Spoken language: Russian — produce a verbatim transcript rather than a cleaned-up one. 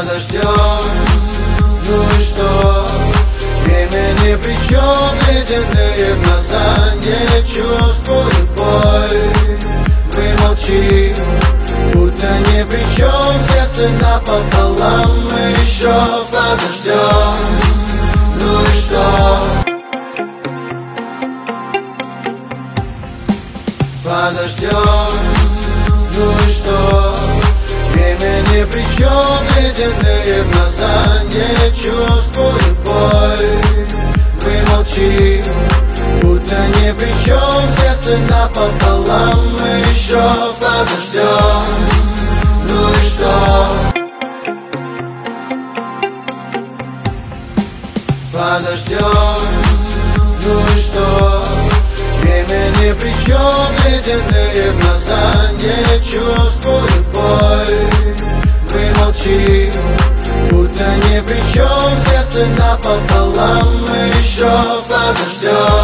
Подождем, ну и что? Время ни при чем, ледяные глаза не чувствуют боль. Мы молчим, будто ни при чем, сердце напополам. Мы еще подождем, ну и что? Подождем, ну и что? Время ни при чем, ледяные глаза не чувствуют боль. Мы молчим, будто ни при чем, сердце напополам. Мы еще подождем, ну и что? Подождем, ну и что? Время ни при чем, ледяные глаза не чувствуют боль. Мы молчим, будто ни при чем, сердце напополам. Мы еще подождем.